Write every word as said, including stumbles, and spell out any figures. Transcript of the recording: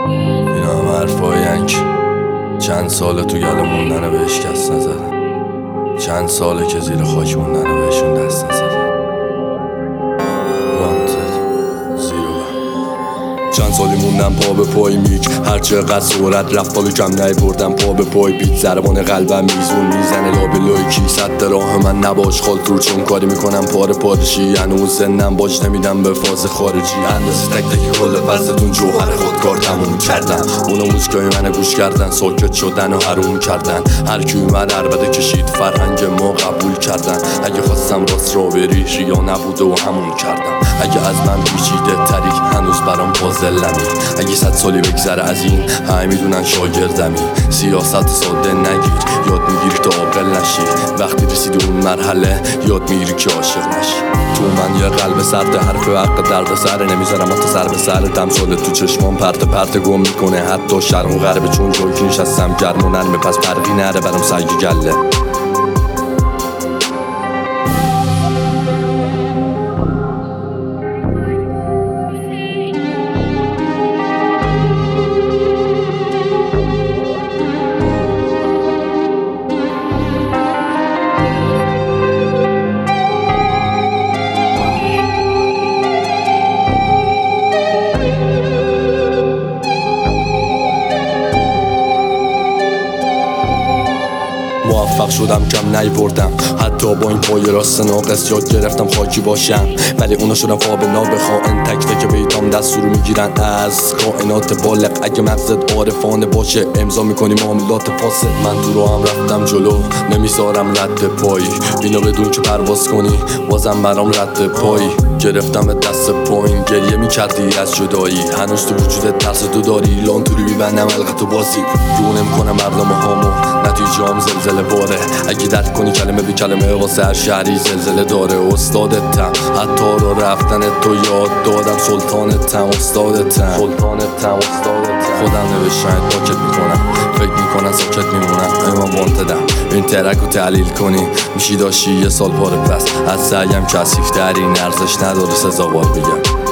اینا هم حرفاین که چند ساله تو گله موندن و بهش کس نزدن، چند ساله که زیر خاک موندن و بهشون دست نزدن. چند سالی موندم پا به پای میک، هر چقدر سرعت رفت بالا کم نیوردم پا به پای بیت. ضربان قلبم میزون میزنه لابلای کیست راه من نباش خال دور، چون کاری میکنم پاره پارشی. هنوز زنم باش نمیدم به فاز خارجی، اندازه تک تک کل فصلتون جوهر خودکار تموم کردم. اونا موسیقای من گوش کردن، ساکت شدن و حروم کردن. هر کی اومد عربده کشید فرهنگ ما قبول کردن. اگه خواستم راست را بری ریا نبوده و همون کردم. اگه از من پیچیده طریق هنوز برام پازلمی، اگه صد سالی بگذره از این همه میدونن شاگردمی. سیاست ساده نگیر، یاد میگیری تا عاقل نشی. وقتی رسیدی اون مرحله یاد میگیری که عاشق نشی. تو من یه قلب سرد، حرف حق درد سر نمیذارم حتی سر به سر. تمثال تو چشمان پرت پرت گم میکنه حتی شرق و غرب، چون جایی که نشستم گرم و نرمه پس فرقی نره برام سگ گله. موفق شدم کم نیوردم حتی با این پای راست ناقص. یاد گرفتم خاکی باشم ولی اونا شدن فابنا به خائن. تک تک بیتام دستور میگیرن از کائنات بالغ. اگه مغزت عارفانه باشه امضا میکنی معاملات فاسد. من تو رو هم رفتم جلو نمیذارم رد پایی. اینو بدون که پرواز کنی بازم برام رد پایی. گرفتم دست پایین گریه میکردی از جدایی. هنوز تو وجودت ترس تو داری لانتوری بیبندم حلقتو بازی. رو نمیکنم برنامه هامو نتیجه هم زلزله باره. اگه درک کنی کلمه بی کلمه واسه هر شهری زلزله داره. استادتم حتی رو رفتن تو یاد دادم. سلطانتم استادتم سلطانتم استادتم. خودم نوشتم پاکت میکنم فکر میکنم ساکت میمونم. اما وانتدم این ترک رو تحلیل کنی میشی داشتی یه سال پاره پس. از سعیم کسیف ترین ارزش نداره سزاوار بگم.